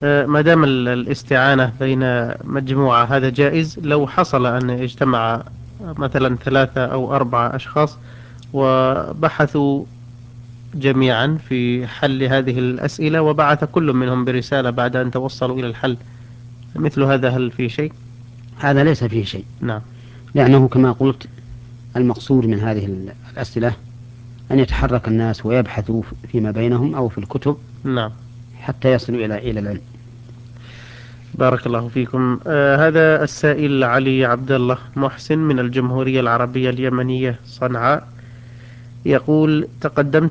ما دام الاستعانة بين مجموعة هذا جائز لو حصل أن اجتمع مثلا 3 أو 4 أشخاص وبحثوا جميعا في حل هذه الأسئلة وبعث كل منهم برسالة بعد أن توصلوا إلى الحل، مثل هذا هل في شيء؟ هذا ليس فيه شيء، نعم. لأنه كما قلت المقصود من هذه الأسئلة أن يتحرك الناس ويبحثوا فيما بينهم أو في الكتب نعم. حتى يصلوا إلى العلم. بارك الله فيكم. هذا السائل علي عبد الله محسن من الجمهورية العربية اليمنية صنعاء يقول: تقدمت